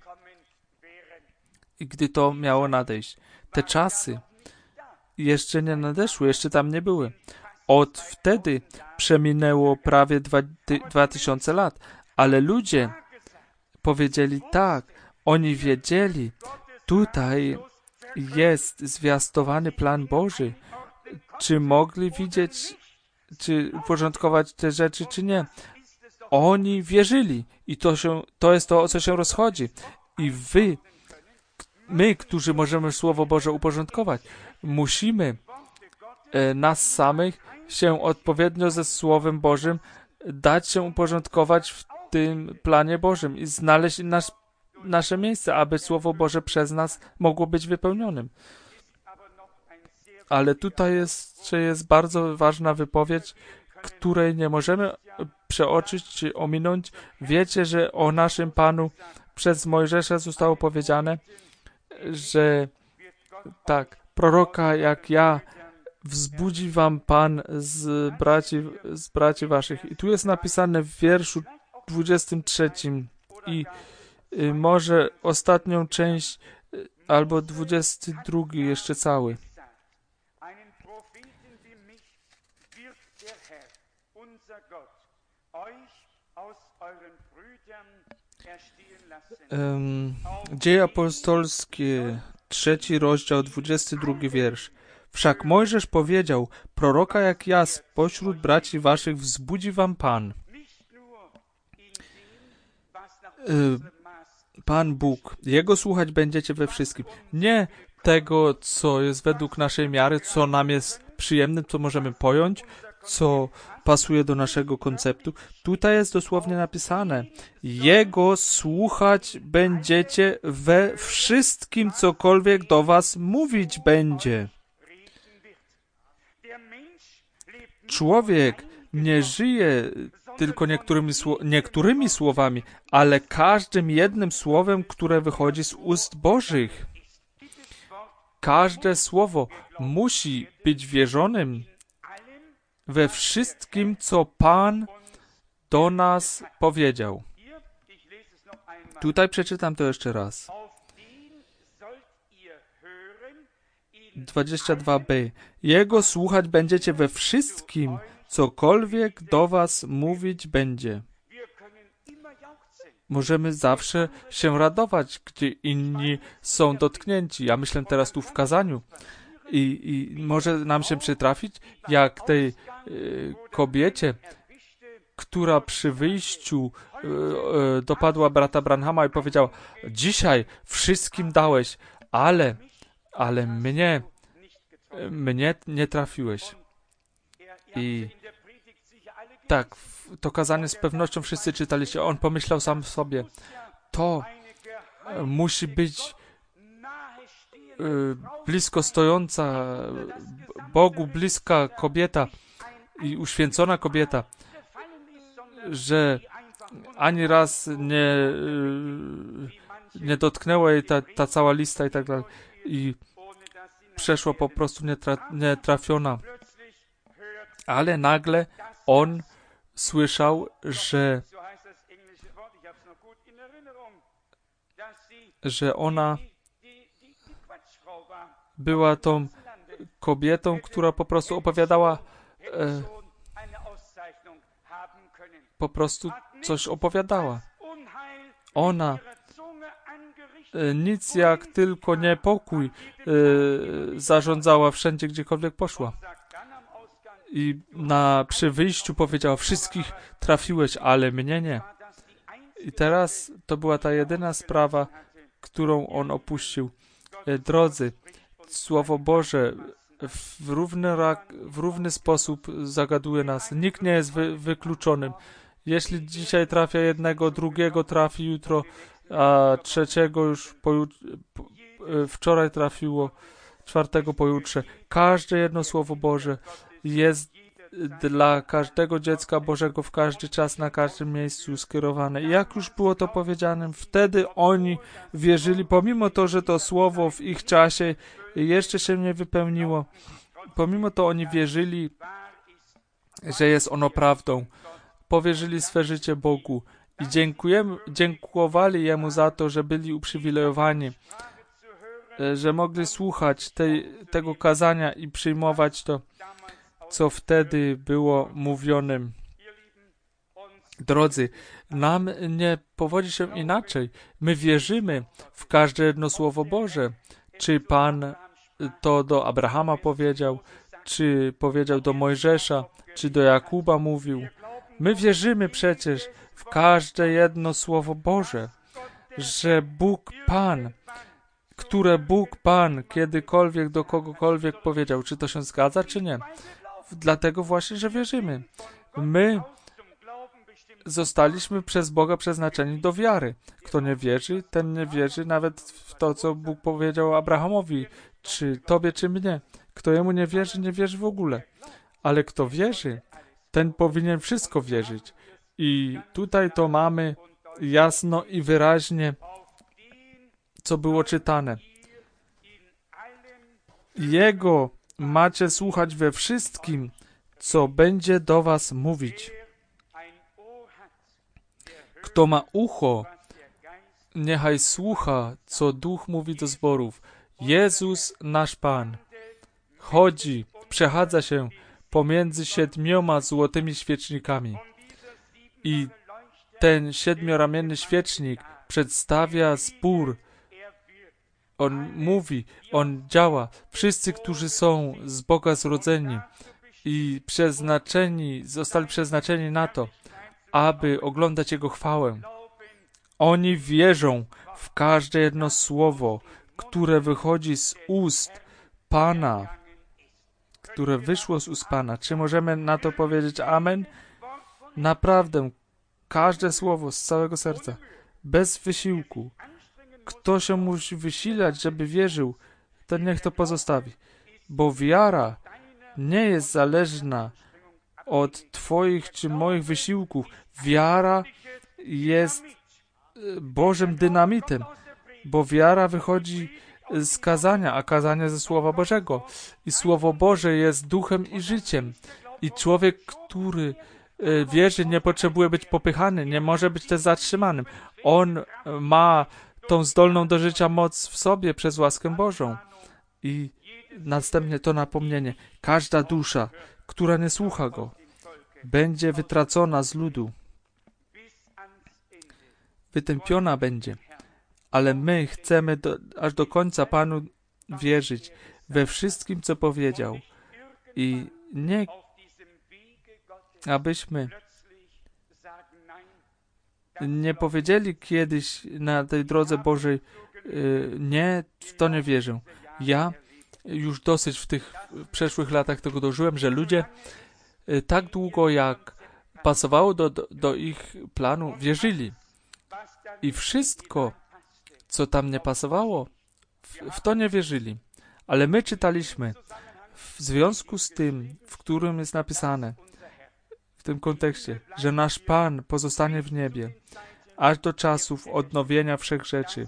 I gdy to miało nadejść, te czasy jeszcze nie nadeszły, jeszcze tam nie były. Od wtedy przeminęło prawie dwa, ty, dwa tysiące lat, ale ludzie powiedzieli tak, oni wiedzieli, tutaj jest zwiastowany plan Boży. Czy mogli widzieć, czy uporządkować te rzeczy, czy nie? Oni wierzyli i to, się, to jest to, o co się rozchodzi. I wy, my, którzy możemy Słowo Boże uporządkować, musimy e, nas samych się odpowiednio ze Słowem Bożym dać się uporządkować w tym planie Bożym i znaleźć nasz, nasze miejsce, aby Słowo Boże przez nas mogło być wypełnionym. Ale tutaj jest, jest bardzo ważna wypowiedź, której nie możemy przeoczyć czy ominąć. Wiecie, że o naszym Panu przez Mojżesza zostało powiedziane, że tak, proroka jak ja wzbudzi wam Pan z braci, z braci waszych. I tu jest napisane w wierszu dwudziestym trzecim i y, może ostatnią część y, albo dwudziesty drugi jeszcze cały. Um, Dzieje apostolskie, trzeci rozdział, dwudziesty drugi wiersz. Wszak Mojżesz powiedział, proroka jak ja spośród braci waszych wzbudzi wam Pan. Y, Pan Bóg. Jego słuchać będziecie we wszystkim. Nie tego, co jest według naszej miary, co nam jest przyjemne, co możemy pojąć, co pasuje do naszego konceptu. Tutaj jest dosłownie napisane, Jego słuchać będziecie we wszystkim, cokolwiek do was mówić będzie. Człowiek nie żyje tylko niektórymi, sło- niektórymi słowami, ale każdym jednym słowem, które wychodzi z ust Bożych. Każde słowo musi być wierzonym we wszystkim, co Pan do nas powiedział. Tutaj przeczytam to jeszcze raz. dwadzieścia dwa b. Jego słuchać będziecie we wszystkim, cokolwiek do was mówić będzie. Możemy zawsze się radować, gdzie inni są dotknięci. Ja myślę teraz tu w kazaniu. I, i może nam się przytrafić, jak tej y, kobiecie, która przy wyjściu y, y, dopadła brata Branhama i powiedziała: dzisiaj wszystkim dałeś, ale, ale mnie, mnie nie trafiłeś. I tak, to kazanie z pewnością wszyscy czytaliście. On pomyślał sam w sobie, to musi być y, blisko stojąca, Bogu bliska kobieta i uświęcona kobieta, że ani raz nie, y, nie dotknęła jej ta, ta cała lista i tak dalej. I przeszła po prostu nietra, nietrafiona. Ale nagle on słyszał, że że ona była tą kobietą, która po prostu opowiadała e, po prostu coś opowiadała. Ona e, nic jak tylko niepokój e, zarządzała wszędzie, gdziekolwiek poszła. I na przy wyjściu powiedziała: wszystkich trafiłeś, ale mnie nie. I teraz to była ta jedyna sprawa, którą on opuścił. E, drodzy, Słowo Boże w równy, rak, w równy sposób zagaduje nas. Nikt nie jest wy, wykluczonym. Jeśli dzisiaj trafia jednego, drugiego trafi jutro, a trzeciego już pojut, po, e, wczoraj trafiło, czwartego pojutrze. Każde jedno Słowo Boże jest dla każdego dziecka Bożego w każdy czas, na każdym miejscu skierowane. I jak już było to powiedziane, wtedy oni wierzyli, pomimo to, że to słowo w ich czasie jeszcze się nie wypełniło. Pomimo to oni wierzyli, że jest ono prawdą. Powierzyli swe życie Bogu i dziękujemy, dziękowali Jemu za to, że byli uprzywilejowani, że mogli słuchać tej, tego kazania i przyjmować to, co wtedy było mówionym. Drodzy, nam nie powodzi się inaczej. My wierzymy w każde jedno Słowo Boże. Czy Pan to do Abrahama powiedział, czy powiedział do Mojżesza, czy do Jakuba mówił. My wierzymy przecież w każde jedno Słowo Boże, że Bóg Pan, które Bóg Pan kiedykolwiek do kogokolwiek powiedział, czy to się zgadza, czy nie. Dlatego właśnie, że wierzymy. My zostaliśmy przez Boga przeznaczeni do wiary. Kto nie wierzy, ten nie wierzy nawet w to, co Bóg powiedział Abrahamowi, czy tobie, czy mnie. Kto jemu nie wierzy, nie wierzy w ogóle. Ale kto wierzy, ten powinien wszystko wierzyć. I tutaj to mamy jasno i wyraźnie, co było czytane. Jego macie słuchać we wszystkim, co będzie do was mówić. Kto ma ucho, niechaj słucha, co Duch mówi do zborów. Jezus, nasz Pan, chodzi, przechadza się pomiędzy siedmioma złotymi świecznikami. I ten siedmioramienny świecznik przedstawia zbór. On mówi, on działa. Wszyscy, którzy są z Boga zrodzeni i przeznaczeni, zostali przeznaczeni na to, aby oglądać Jego chwałę. Oni wierzą w każde jedno słowo, które wychodzi z ust Pana, które wyszło z ust Pana. Czy możemy na to powiedzieć amen? Naprawdę, każde słowo z całego serca, bez wysiłku. Kto się musi wysilać, żeby wierzył, to niech to pozostawi. Bo wiara nie jest zależna od Twoich czy moich wysiłków. Wiara jest Bożym dynamitem, bo wiara wychodzi z kazania, a kazanie ze Słowa Bożego. I Słowo Boże jest duchem i życiem. I człowiek, który wierzy, nie potrzebuje być popychany, nie może być też zatrzymanym. On ma tą zdolną do życia moc w sobie przez łaskę Bożą. I następnie to napomnienie. Każda dusza, która nie słucha Go, będzie wytracona z ludu. Wytępiona będzie. Ale my chcemy do, aż do końca Panu wierzyć we wszystkim, co powiedział. I nie, abyśmy nie powiedzieli kiedyś na tej drodze Bożej, nie, w to nie wierzę. Ja już dosyć w tych przeszłych latach tego dożyłem, że ludzie tak długo, jak pasowało do, do, do ich planu, wierzyli. I wszystko, co tam nie pasowało, w, w to nie wierzyli. Ale my czytaliśmy w związku z tym, w którym jest napisane, w tym kontekście, że nasz Pan pozostanie w niebie, aż do czasów odnowienia wszech rzeczy.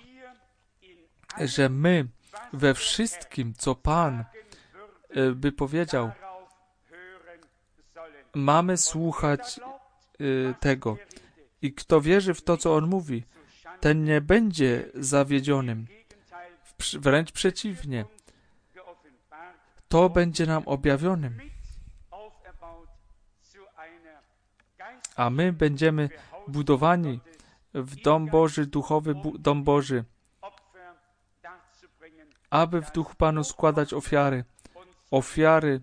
Że my we wszystkim, co Pan y, by powiedział, mamy słuchać y, tego. I kto wierzy w to, co On mówi, ten nie będzie zawiedzionym. Wręcz przeciwnie. To będzie nam objawionym. A my będziemy budowani w dom Boży, duchowy bu- dom Boży, aby w duchu Panu składać ofiary. Ofiary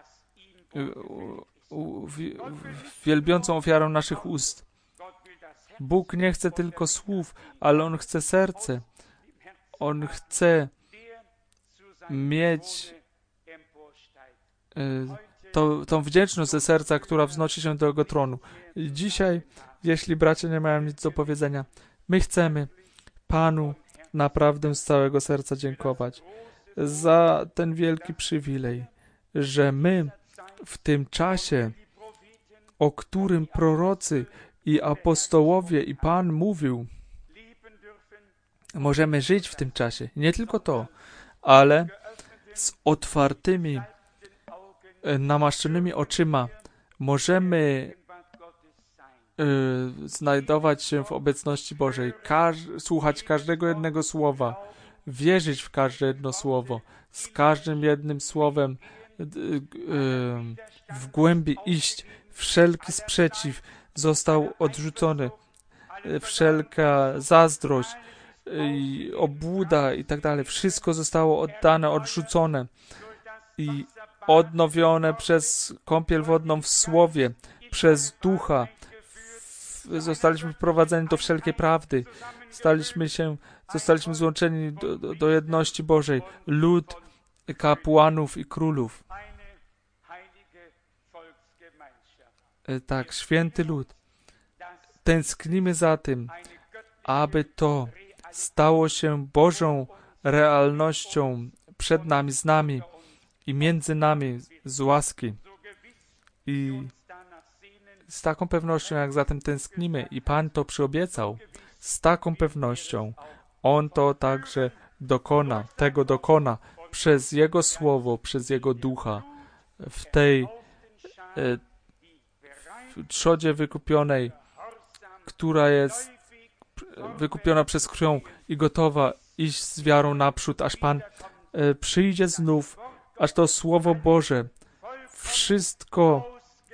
wielbiącą ofiarą naszych ust. Bóg nie chce tylko słów, ale On chce serce. On chce mieć y, to, tą wdzięczność ze serca, która wznosi się do Jego tronu. I dzisiaj, jeśli bracia nie mają nic do powiedzenia, my chcemy Panu naprawdę z całego serca dziękować za ten wielki przywilej, że my w tym czasie, o którym prorocy i apostołowie i Pan mówił, możemy żyć w tym czasie. Nie tylko to, ale z otwartymi, namaszczonymi oczyma możemy y, znajdować się w obecności Bożej, każ- słuchać każdego jednego słowa, wierzyć w każde jedno słowo, z każdym jednym słowem y, y, w głębi iść. Wszelki sprzeciw został odrzucony, wszelka zazdrość, i obłuda i tak dalej. Wszystko zostało oddane, odrzucone i odnowione przez kąpiel wodną w Słowie, przez Ducha. Zostaliśmy wprowadzeni do wszelkiej prawdy. Staliśmy się, zostaliśmy złączeni do, do, do jedności Bożej. Lud kapłanów i królów. Tak, święty lud. Tęsknimy za tym, aby to stało się Bożą realnością przed nami, z nami i między nami z łaski. I z taką pewnością, jak zatem tęsknimy, i Pan to przyobiecał, z taką pewnością On to także dokona, tego dokona przez Jego Słowo, przez Jego Ducha w tej e, w trzodzie wykupionej, która jest wykupiona przez krwią i gotowa iść z wiarą naprzód, aż Pan e, przyjdzie znów, aż to Słowo Boże wszystko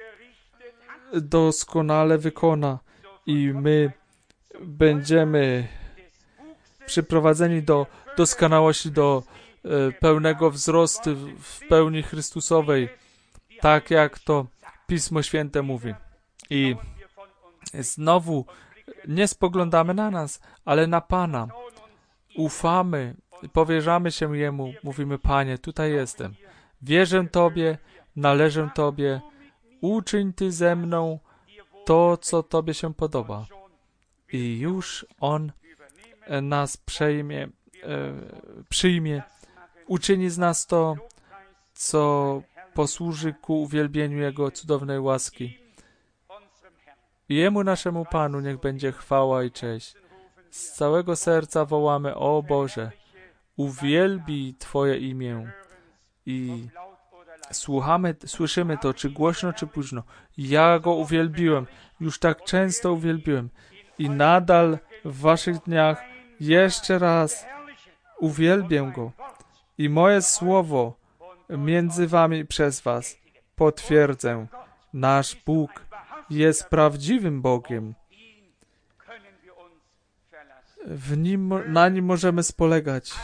doskonale wykona i my będziemy przyprowadzeni do doskonałości, do e, pełnego wzrostu w pełni Chrystusowej, tak jak to Pismo Święte mówi. I znowu nie spoglądamy na nas, ale na Pana. Ufamy, powierzamy się Jemu, mówimy: Panie, tutaj jestem. Wierzę Tobie, należę Tobie. Uczyń Ty ze mną to, co Tobie się podoba. I już On nas przejmie, e, przyjmie, uczyni z nas to, co posłuży ku uwielbieniu Jego cudownej łaski. Jemu naszemu Panu niech będzie chwała i cześć. Z całego serca wołamy: o Boże, uwielbij Twoje imię. I słuchamy, słyszymy to, czy głośno, czy późno. Ja Go uwielbiłem, już tak często uwielbiłem. I nadal w Waszych dniach jeszcze raz uwielbię Go. I moje słowo między Wami i przez Was potwierdzę. Nasz Bóg jest prawdziwym Bogiem. W nim, na Nim możemy spolegać.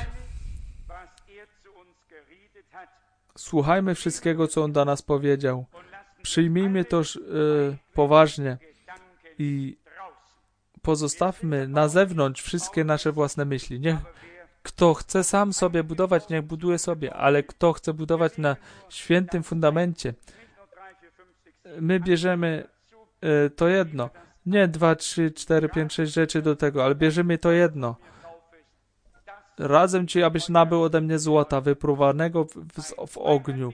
Słuchajmy wszystkiego, co On do nas powiedział. Przyjmijmy to y, poważnie i pozostawmy na zewnątrz wszystkie nasze własne myśli. Niech kto chce sam sobie budować, niech buduje sobie, ale kto chce budować na świętym fundamencie, my bierzemy y, to jedno. Nie dwa, trzy, cztery, pięć, sześć rzeczy do tego, ale bierzemy to jedno. Razem Ci, abyś nabył ode mnie złota, wypróbanego w, w, w ogniu.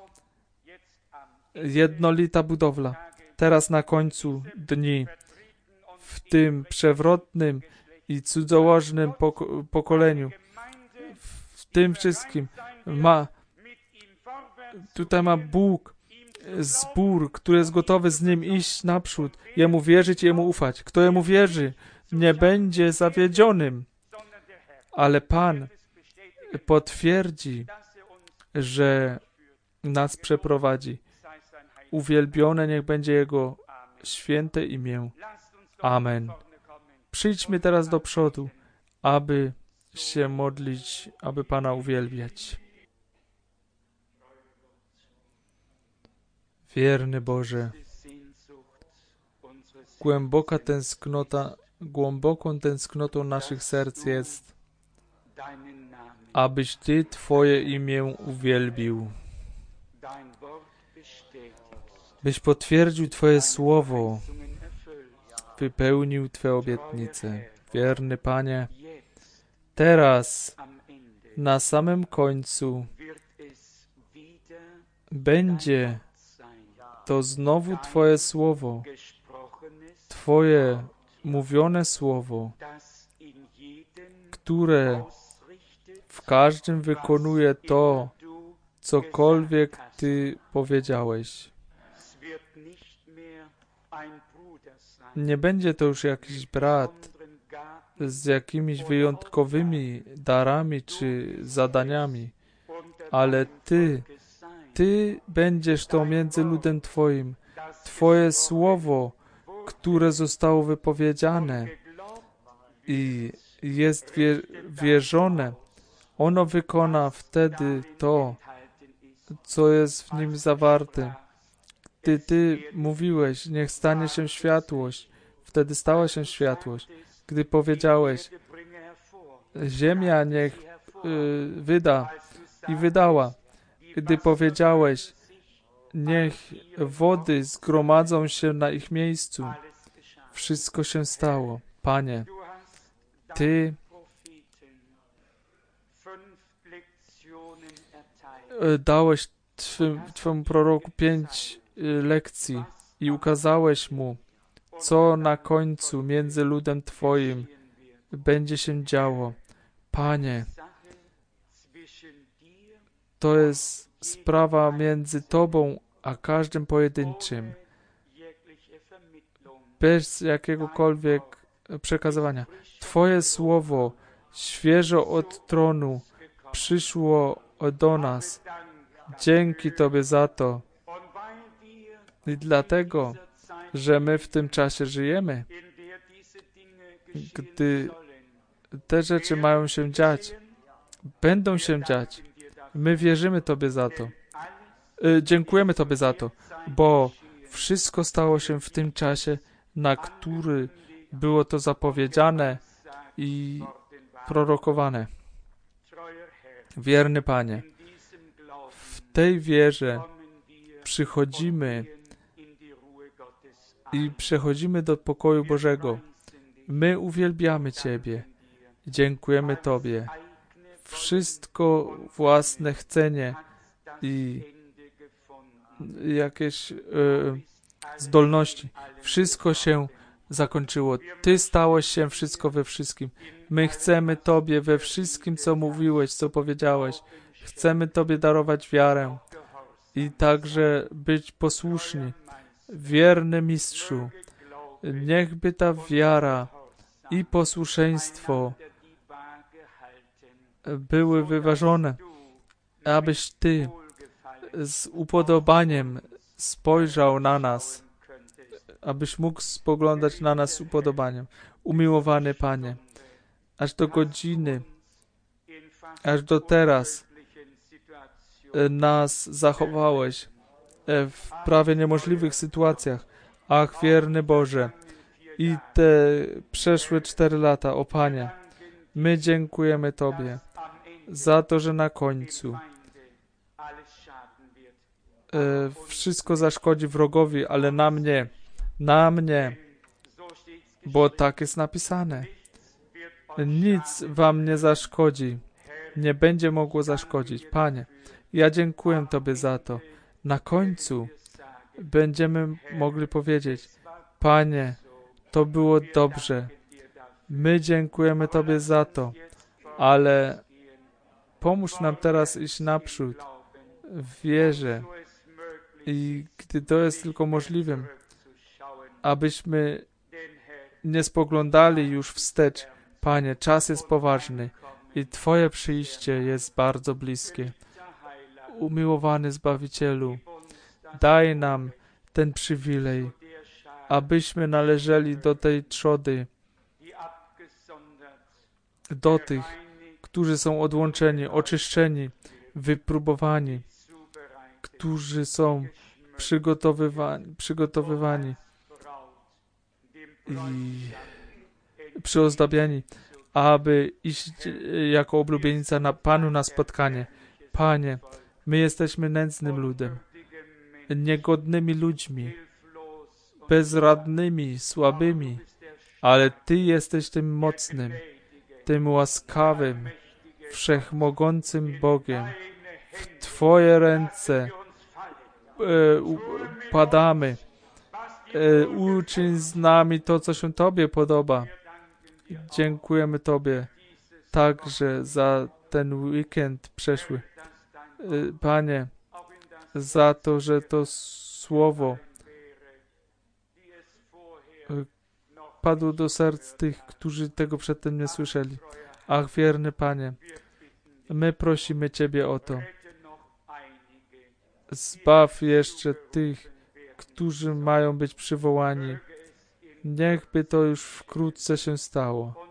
Jednolita budowla. Teraz na końcu dni, w tym przewrotnym i cudzołożnym poko- pokoleniu, w tym wszystkim ma, tutaj ma Bóg zbór, który jest gotowy z Nim iść naprzód, Jemu wierzyć i Jemu ufać. Kto Jemu wierzy, nie będzie zawiedzionym, ale Pan potwierdzi, że nas przeprowadzi. Uwielbione niech będzie Jego święte imię. Amen. Przyjdźmy teraz do przodu, aby się modlić, aby Pana uwielbiać. Wierny Boże, głęboka tęsknota, głęboką tęsknotą naszych serc jest, abyś Ty Twoje imię uwielbił, byś potwierdził Twoje słowo, wypełnił Twe obietnice. Wierny Panie, teraz, na samym końcu, będzie to znowu Twoje słowo, Twoje mówione słowo, które w każdym wykonuje to, cokolwiek Ty powiedziałeś. Nie będzie to już jakiś brat z jakimiś wyjątkowymi darami czy zadaniami, ale Ty, Ty będziesz to między ludem Twoim. Twoje słowo, które zostało wypowiedziane i jest wie, wierzone, ono wykona wtedy to, co jest w nim zawarte. Gdy Ty mówiłeś, niech stanie się światłość, wtedy stała się światłość. Gdy powiedziałeś, ziemia niech y, wyda i wydała. Gdy powiedziałeś, niech wody zgromadzą się na ich miejscu, wszystko się stało. Panie, Ty dałeś twym, Twemu proroku pięć lekcji i ukazałeś mu, co na końcu między ludem Twoim będzie się działo. Panie, to jest sprawa między Tobą a każdym pojedynczym, bez jakiegokolwiek przekazywania. Twoje słowo świeżo od tronu przyszło do nas. Dzięki Tobie za to. I dlatego, że my w tym czasie żyjemy, gdy te rzeczy mają się dziać, będą się dziać. My wierzymy Tobie za to. Y, dziękujemy Tobie za to, bo wszystko stało się w tym czasie, na który było to zapowiedziane i prorokowane. Wierny Panie, w tej wierze przychodzimy i przechodzimy do pokoju Bożego. My uwielbiamy Ciebie. Dziękujemy Tobie. Wszystko własne chcenie i jakieś e, zdolności. Wszystko się zakończyło. Ty stałeś się wszystko we wszystkim. My chcemy Tobie we wszystkim, co mówiłeś, co powiedziałeś. Chcemy Tobie darować wiarę i także być posłuszni. Wierny Mistrzu, niechby ta wiara i posłuszeństwo były wyważone, abyś Ty z upodobaniem spojrzał na nas, abyś mógł spoglądać na nas z upodobaniem. Umiłowany Panie, aż do godziny, aż do teraz nas zachowałeś w prawie niemożliwych sytuacjach. Ach, wierny Boże, i te przeszłe cztery lata, o Panie, my dziękujemy Tobie za to, że na końcu e, wszystko zaszkodzi wrogowi, ale na mnie, na mnie, bo tak jest napisane. Nic wam nie zaszkodzi, nie będzie mogło zaszkodzić. Panie, ja dziękuję Tobie za to. Na końcu będziemy mogli powiedzieć, Panie, to było dobrze. My dziękujemy Tobie za to, ale pomóż nam teraz iść naprzód w wierze i gdy to jest tylko możliwym, abyśmy nie spoglądali już wstecz. Panie, czas jest poważny i Twoje przyjście jest bardzo bliskie. Umiłowany Zbawicielu, daj nam ten przywilej, abyśmy należeli do tej trzody, do tych, którzy są odłączeni, oczyszczeni, wypróbowani, którzy są przygotowywani, przygotowywani i przyozdabiani, aby iść jako oblubienica na Panu na spotkanie. Panie, my jesteśmy nędznym ludem, niegodnymi ludźmi, bezradnymi, słabymi, ale Ty jesteś tym mocnym, tym łaskawym, wszechmogącym Bogiem. W Twoje ręce e, padamy. E, uczyń z nami to, co się Tobie podoba. Dziękujemy Tobie także za ten weekend przeszły. E, Panie, za to, że to słowo e, padło do serc tych, którzy tego przedtem nie słyszeli. Ach, wierny Panie, my prosimy Ciebie o to. Zbaw jeszcze tych, którzy mają być przywołani. Niechby to już wkrótce się stało.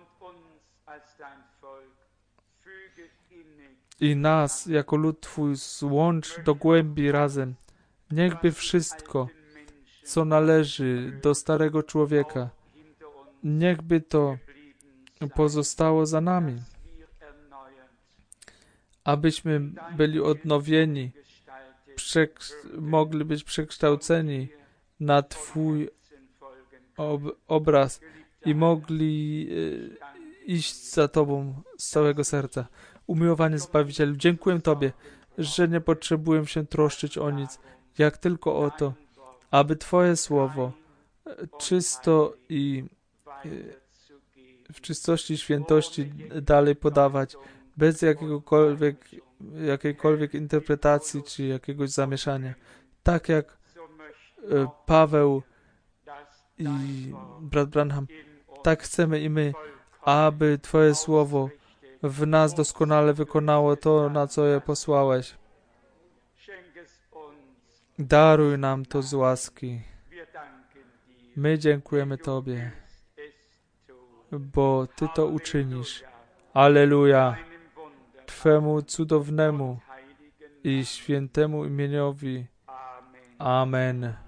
I nas, jako lud Twój, złącz do głębi razem. Niechby wszystko, co należy do starego człowieka, niechby to pozostało za nami. Abyśmy byli odnowieni, przek- mogli być przekształceni na Twój ob- obraz i mogli e, iść za Tobą z całego serca. Umiłowany Zbawicielu, dziękuję Tobie, że nie potrzebuję się troszczyć o nic, jak tylko o to, aby Twoje słowo czysto i e, w czystości i świętości dalej podawać, bez jakiegokolwiek, jakiejkolwiek interpretacji czy jakiegoś zamieszania. Tak jak e, Paweł i brat Branham, tak chcemy i my, aby Twoje słowo w nas doskonale wykonało to, na co je posłałeś. Daruj nam to z łaski. My dziękujemy Tobie, bo Ty to uczynisz. Alleluja! Twemu cudownemu i świętemu imieniowi. Amen.